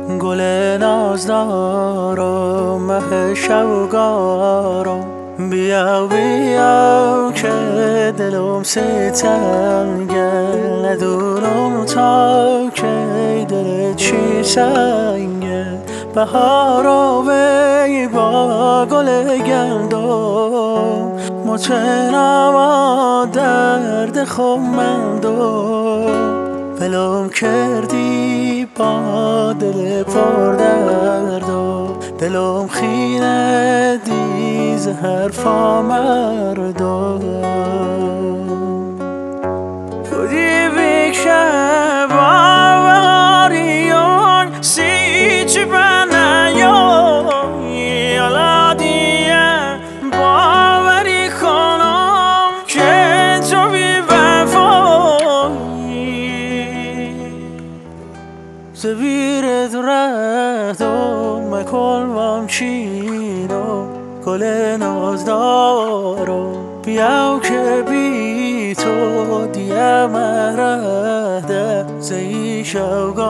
گل نازدارم مه شوگارم بیا که دلم ستنگه ندونم تا که دل چی سنگه بهارا وی با گل گندم متنم درد خمندم ولم کردی با دل پر درد و دلم خینه دی ز حرفا مردم خودی بکشه باوریون سی چی بنیون یالا دیه باوری کنم که تو بی زبیرت رفتم مکلمم چینو گل نازدارم بیاو که بی تو دیم رهده زی شوگارم